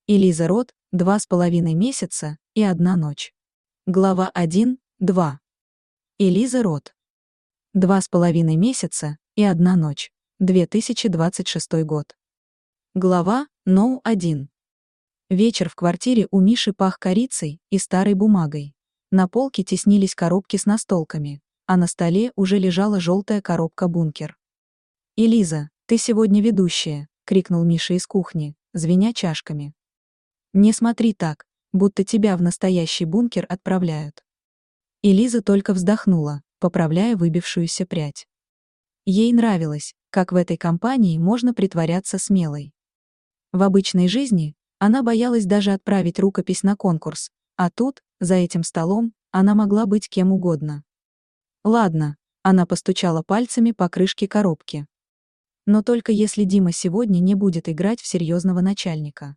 Элиза Рот, 2,5 месяца и 1 ночь. Глава 1-2. Элиза Рот. 2,5 месяца и 1 ночь. 2026 год. Глава 1. Вечер в квартире у Миши пах корицей и старой бумагой. На полке теснились коробки с настолками, а на столе уже лежала желтая коробка «Бункер». «Элиза, ты сегодня ведущая!» — крикнул Миша из кухни, звеня чашками. «Не смотри так, будто тебя в настоящий бункер отправляют». Элиза только вздохнула, поправляя выбившуюся прядь. Ей нравилось, как в этой компании можно притворяться смелой. В обычной жизни она боялась даже отправить рукопись на конкурс, а тут, за этим столом, она могла быть кем угодно. «Ладно», — она постучала пальцами по крышке коробки. «Но только если Дима сегодня не будет играть в серьезного начальника».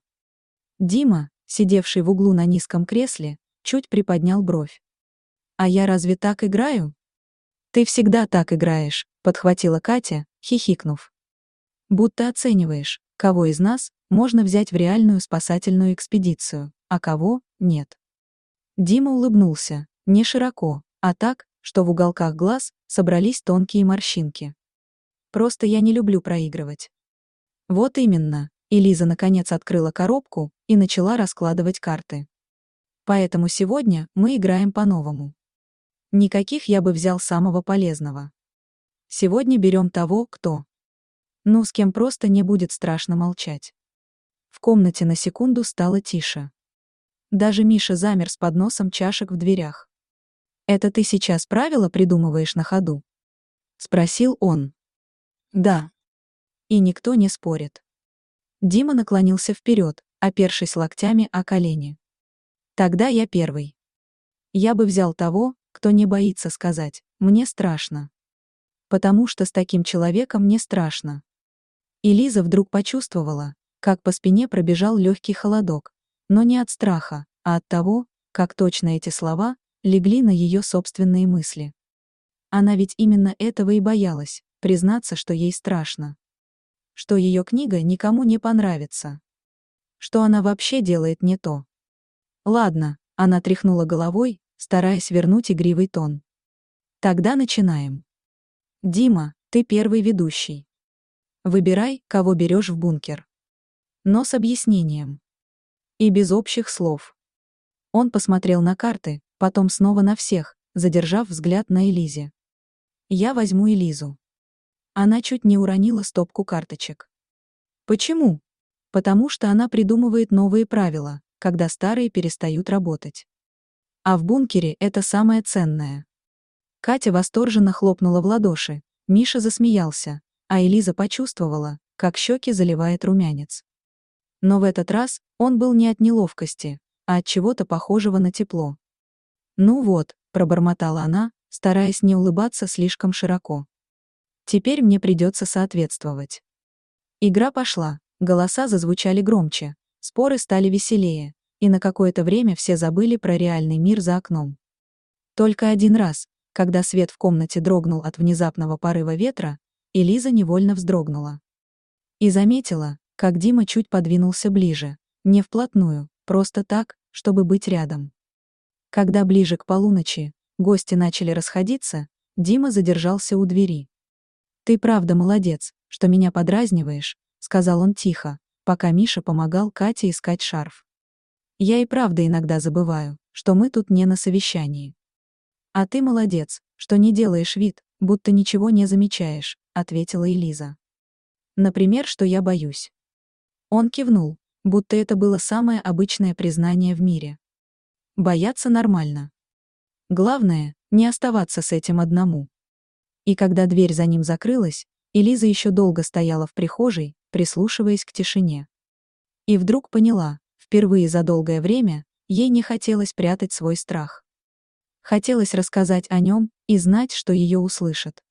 Дима, сидевший в углу на низком кресле, чуть приподнял бровь. «А я разве так играю?» «Ты всегда так играешь», — подхватила Катя, хихикнув. «Будто оцениваешь, кого из нас можно взять в реальную спасательную экспедицию, а кого — нет». Дима улыбнулся, не широко, а так, что в уголках глаз собрались тонкие морщинки. «Просто я не люблю проигрывать». «Вот именно», — Элиза наконец открыла коробку и начала раскладывать карты. «Поэтому сегодня мы играем по-новому. Никаких я бы взял самого полезного. Сегодня берем того, кто. Ну, с кем просто не будет страшно молчать». В комнате на секунду стало тише. Даже Миша замер с подносом чашек в дверях. «Это ты сейчас правила придумываешь на ходу?» — спросил он. «Да». И никто не спорит. Дима наклонился вперед, опершись локтями о колени. «Тогда я первый. Я бы взял того, кто не боится сказать «мне страшно». Потому что с таким человеком не страшно». И Лиза вдруг почувствовала, как по спине пробежал легкий холодок, но не от страха, а от того, как точно эти слова легли на ее собственные мысли. Она ведь именно этого и боялась, признаться, что ей страшно. Что ее книга никому не понравится. Что она вообще делает не то. «Ладно», — она тряхнула головой, стараясь вернуть игривый тон. «Тогда начинаем. Дима, ты первый ведущий. Выбирай, кого берешь в бункер. Но с объяснением. И без общих слов». Он посмотрел на карты, потом снова на всех, задержав взгляд на Элизе. «Я возьму Элизу». Она чуть не уронила стопку карточек. «Почему?» «Потому что она придумывает новые правила, когда старые перестают работать. А в бункере это самое ценное». Катя восторженно хлопнула в ладоши, Миша засмеялся, а Элиза почувствовала, как щеки заливает румянец. Но в этот раз он был не от неловкости, а от чего-то похожего на тепло. «Ну вот», — пробормотала она, стараясь не улыбаться слишком широко. «Теперь мне придется соответствовать». Игра пошла, голоса зазвучали громче, споры стали веселее, и на какое-то время все забыли про реальный мир за окном. Только один раз, когда свет в комнате дрогнул от внезапного порыва ветра, Элиза невольно вздрогнула. И заметила, как Дима чуть подвинулся ближе, не вплотную, просто так, чтобы быть рядом. Когда ближе к полуночи гости начали расходиться, Дима задержался у двери. «Ты правда молодец, что меня подразниваешь», — сказал он тихо, пока Миша помогал Кате искать шарф. «Я и правда иногда забываю, что мы тут не на совещании». «А ты молодец, что не делаешь вид, будто ничего не замечаешь», — ответила Элиза. «Например, что я боюсь». Он кивнул, будто это было самое обычное признание в мире. Бояться нормально. Главное, не оставаться с этим одному. И когда дверь за ним закрылась, Элиза еще долго стояла в прихожей, прислушиваясь к тишине. И вдруг поняла, впервые за долгое время, ей не хотелось прятать свой страх. Хотелось рассказать о нем и знать, что ее услышат.